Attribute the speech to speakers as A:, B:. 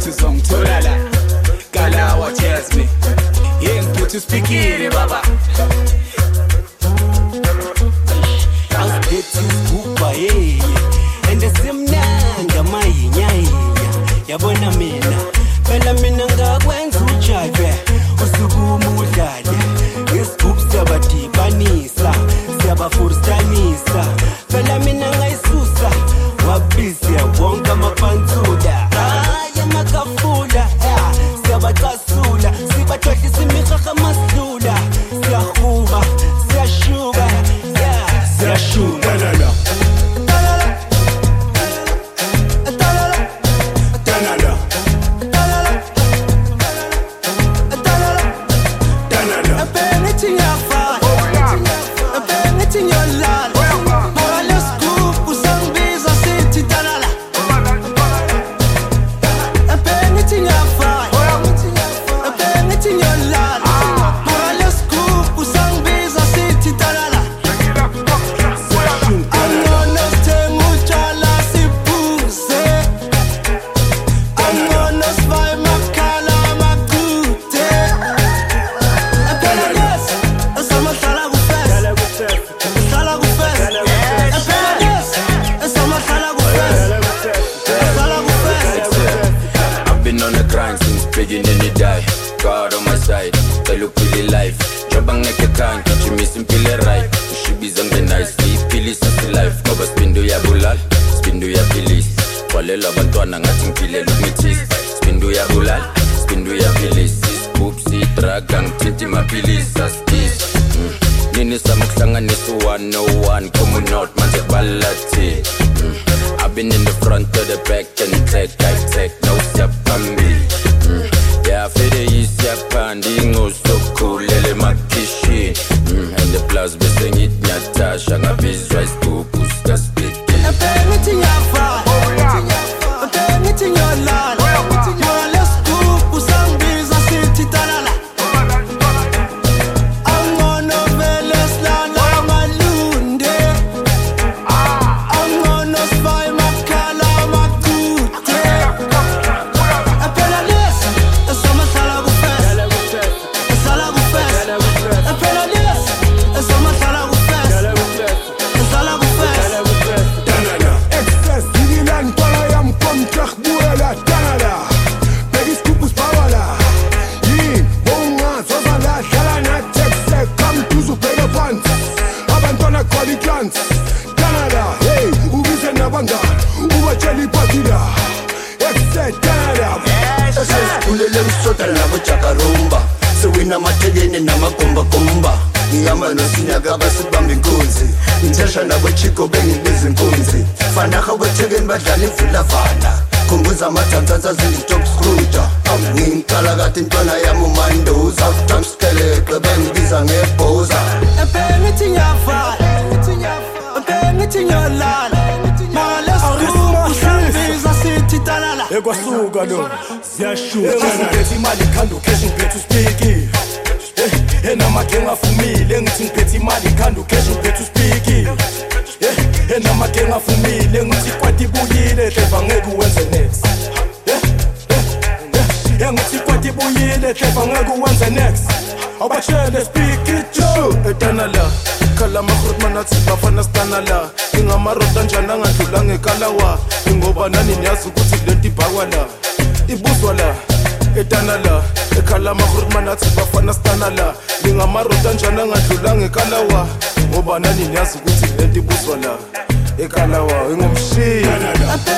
A: uzongithola la Kalawa tells me yeah ngiphethe speakile baba awubethi ukuba hey and simnanga mayinyanya yabona phela mina ngakwenza ujive usukuma udlale ngesigubhu siyabadibanisa siyabafuristanisa phela mina ngayisusa wabizi yabonke amapantsuda amakafula siyabacasula sibathohlisa imihaha masidlula siyahuba siyashuka siyashuka la beginning to die, God on my side. They look really life. Jabang like a can, catch you missing pill right. You should be something nice, sleep pillis is life. Cover spin do ya bulal, spin do ya pillis. Walela bantwana ngathi ngipile look me cheese. Spin do ya bulal, spin do ya pillis. Oopsie, drag and tinti my pillis as this. Nini samukhlanganisa 101, come out manje balati. I've been in the front to the back and I take no step on me. Yeah, for the east, yeah, panding, oh, so cool, lele makishi. And the plus, be sing it, Natasha, and a biz rice, pupus, that's big. I'm anything I find, I'm anything your land. You're less pupus, and biz, and city, talala. I'm on a velas, land, I'm a lunde. I'm on a spy, my color, my good. Canada, hey, ubize nabangani, ubacheli patida. Except Canada. Kulele msota nabo chakarumba. Sewina mategene na makomba komba. Ngiyama nosinyaga basibamba inkunzi. Intesha nabo chiko bengi bezinkunzi. Fanaka wetegene badlala imfula fana. Kumbuza amathantsatha zili-top screwta. Ngingikala kade intwana yami umandoza. Jumpskeleke bengibiza ngebhoza. Anything you find, anything your land. Ekwasuka lo siyashuka ngiphethe imali khanda ukheshi ngiphethe uspiki enamagenga afumile ngithi ngiphethe imali khanda ukheshi ngiphethe uspiki enamagenga afumile ngithi kwathi buyile hleva ngeke uwenze next ngithi kwathi buyile hleva ngeke uwenze next abashele speak it etana la khala makhutman athi bafana stana la ingamarota njana ngadlula ngekalawa ngoba nani niyazi ukuthi lento ibhakwa la ibuzwa la etana la ekhala makhutman athi bafana stana la ingamarota njana ngadlula ngekalawa ngoba nani niyazi ukuthi lento ibuzwa la ekalawa ingomshiya